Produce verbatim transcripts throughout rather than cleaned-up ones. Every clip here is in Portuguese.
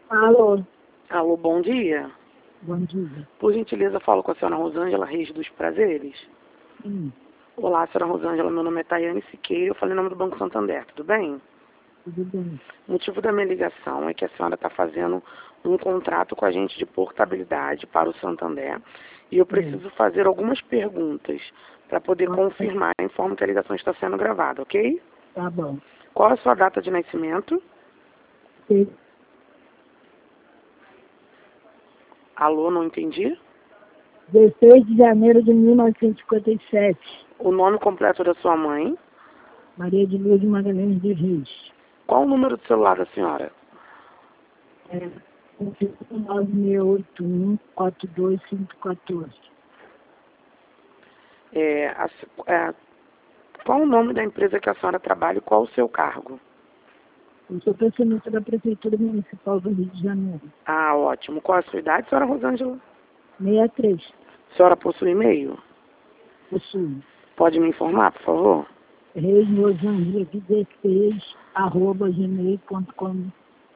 Alô, Alô, bom dia. bom dia. Por gentileza, falo com a senhora Rosângela Reis dos Prazeres. Sim, Olá, senhora Rosângela, meu nome é Tayane Siqueira, eu falei em nome do Banco Santander, tudo bem? tudo bem. O motivo da minha ligação é que a senhora está fazendo um contrato com a gente de portabilidade para o Santander e eu preciso fazer algumas perguntas para poder Pode- confirmar. Informo que a ligação está sendo gravada, ok? Tá bom. Qual a sua data de nascimento? Sim, Alô, não entendi? dezesseis de janeiro de mil novecentos e cinquenta e sete. O nome completo da sua mãe? Maria de Luz Magalhães de Rios. Qual o número do celular da senhora? É, nove seis oito um quatro dois cinco um quatro. É, a, é, qual o nome da empresa que a senhora trabalha e qual o seu cargo? Eu sou pensionista da Prefeitura Municipal do Rio de Janeiro. Ah, ótimo. Qual a sua idade, senhora Rosângela? sessenta e três. A senhora possui e-mail? Possuo. Pode me informar, por favor? Reis Rosângela dezesseis, arroba gmail ponto com.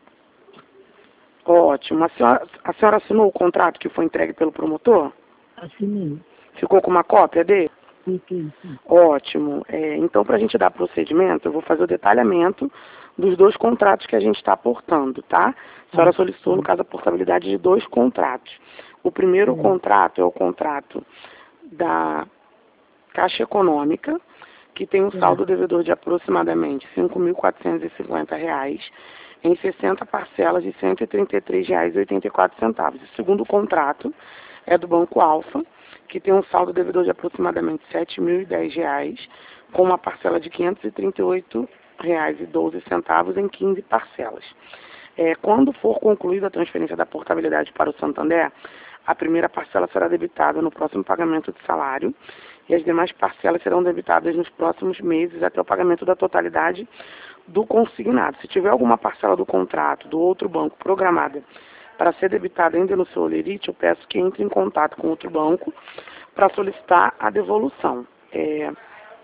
Ótimo. A senhora, a senhora assinou o contrato que foi entregue pelo promotor? Assinei. Ficou com uma cópia dele? Fiquei, sim. Ótimo. É, então, para a gente dar procedimento, eu vou fazer o detalhamento dos dois contratos que a gente está aportando, tá? A senhora solicitou, no caso, a portabilidade de dois contratos. O primeiro Sim. contrato é o contrato da Caixa Econômica, que tem um Sim. saldo devedor de aproximadamente cinco mil quatrocentos e cinquenta reais, em sessenta parcelas de cento e trinta e três reais e oitenta e quatro centavos. O segundo contrato é do Banco Alfa, que tem um saldo devedor de aproximadamente sete mil e dez reais, com uma parcela de quinhentos e trinta e oito reais e doze centavos em quinze parcelas. É, quando for concluída a transferência da portabilidade para o Santander, a primeira parcela será debitada no próximo pagamento de salário e as demais parcelas serão debitadas nos próximos meses até o pagamento da totalidade do consignado. Se tiver alguma parcela do contrato do outro banco programada para ser debitada ainda no seu holerite, eu peço que entre em contato com outro banco para solicitar a devolução. É,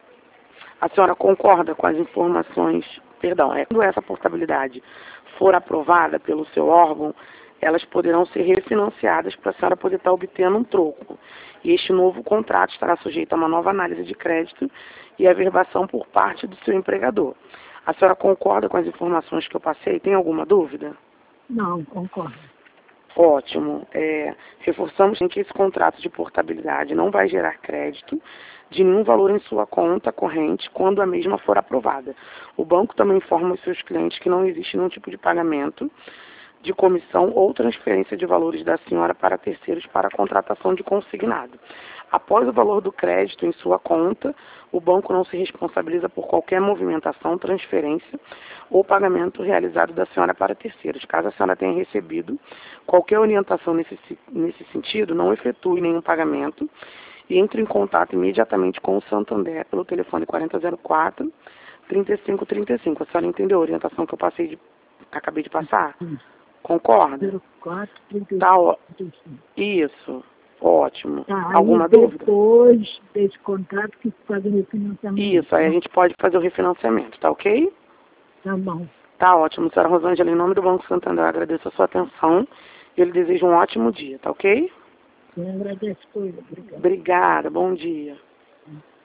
a senhora concorda com as informações, perdão, é, quando essa portabilidade for aprovada pelo seu órgão, elas poderão ser refinanciadas para a senhora poder estar obtendo um troco. E este novo contrato estará sujeito a uma nova análise de crédito e averbação por parte do seu empregador. A senhora concorda com as informações que eu passei? Tem alguma dúvida? Não, concordo. Ótimo. É, reforçamos que esse contrato de portabilidade não vai gerar crédito de nenhum valor em sua conta corrente quando a mesma for aprovada. O banco também informa os seus clientes que não existe nenhum tipo de pagamento de comissão ou transferência de valores da senhora para terceiros para a contratação de consignado. Após o valor do crédito em sua conta, o banco não se responsabiliza por qualquer movimentação, transferência ou pagamento realizado da senhora para terceiros. Caso a senhora tenha recebido qualquer orientação nesse, nesse sentido, não efetue nenhum pagamento e entre em contato imediatamente com o Santander pelo telefone quarenta zero quatro, trinta e cinco trinta e cinco. A senhora entendeu a orientação que eu passei de, acabei de passar? Sim. Concorda? zero quatro, trinta e Tá, ó, cinco. isso. Ótimo. Tá, Alguma aí dúvida? depois desse contrato que faz o refinanciamento. Isso, aí a gente pode fazer o refinanciamento, tá ok? Tá bom. Tá ótimo, senhora Rosângela, em nome do Banco Santander, eu agradeço a sua atenção e eu lhe desejo um ótimo dia, tá ok? Eu agradeço por. Obrigado. Obrigada, bom dia.